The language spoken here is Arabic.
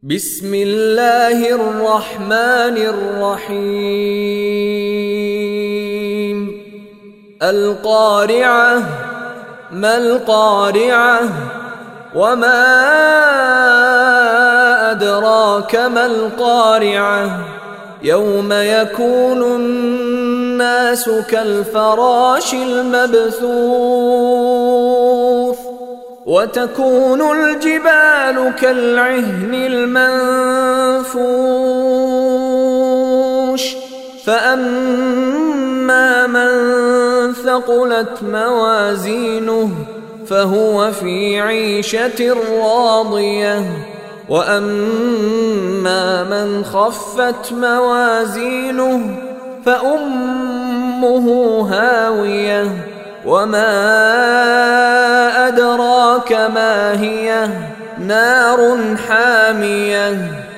بسم الله الرحمن الرحيم القارعة ما القارعة وما أدراك ما القارعة يوم يكون الناس كالفراش المبثوث وتكون الجبال كالعهن المنفوش فأما من ثقلت موازينه فهو في عيشة راضية وأما من خفت موازينه فأمه هاوية وما أدراك ما هي نار حامية